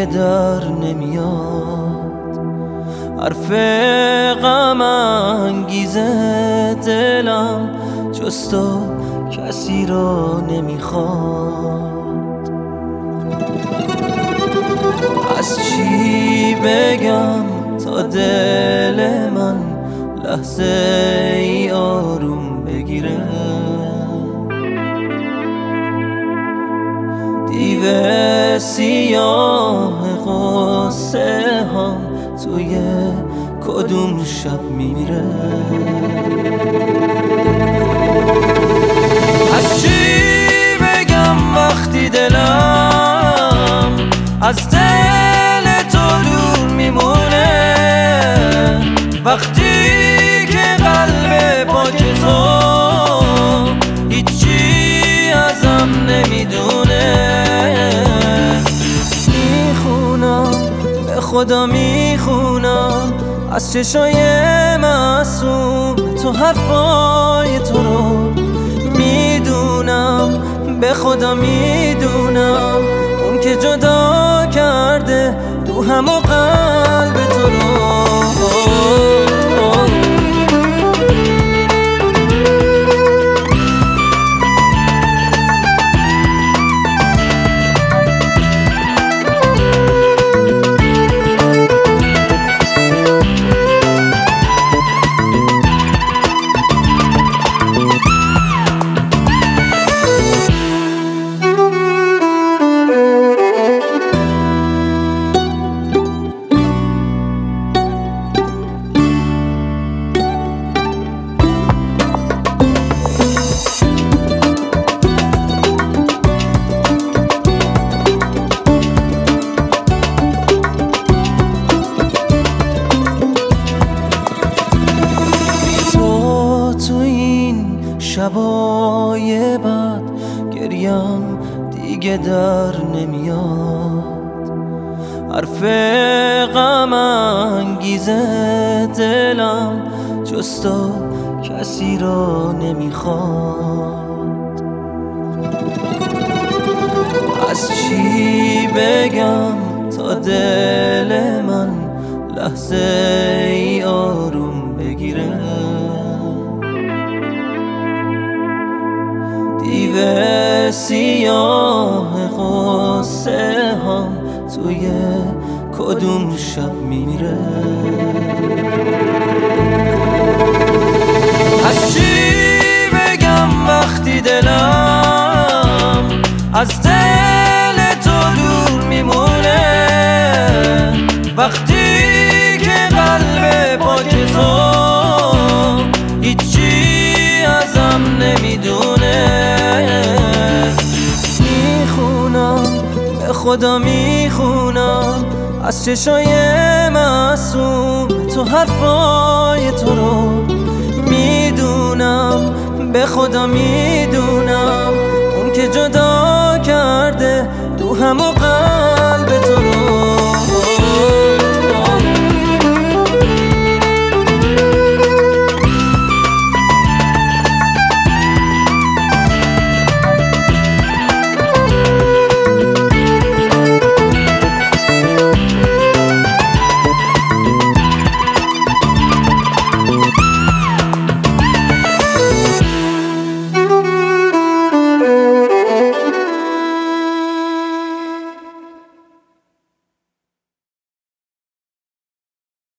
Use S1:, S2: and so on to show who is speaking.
S1: دیگه در نمیاد، حرف غم انگیزه دلم جز تو کسی رو نمیخواد. از چی بگم تا دل من لحظه ای آروم بگیره، دیو سیاه غصه هم توی کدوم شب میمیره. از چی بگم وقتی دلم از دل تو دور میمونه، وقتی که قلب پاک تو هیچی ازم نمیدونه. میخونم به خدا میخونم از چشای معصوم تو حرفای تو رو، میدونم به خدا میدونم اون که جدا کرده روحم و قلب تو رو. شبای بعد گریم دیگه در نمیاد، حرف غم انگیزه دلم جز تو کسی رو نمیخواد. از چی بگم تا دل من لحظه ای آروم بگیره، دیو سیاه غصه هم توی کدوم شب میمیره. از چی بگم وقتی دلم از دل تو دور میمونه، وقتی که قلب پاک تو هیچی ازم نمیدونه. به خدا میخونم از چشای معصوم تو حرفای تو رو، میدونم به خدا میدونم اون که جدا کرده روحم و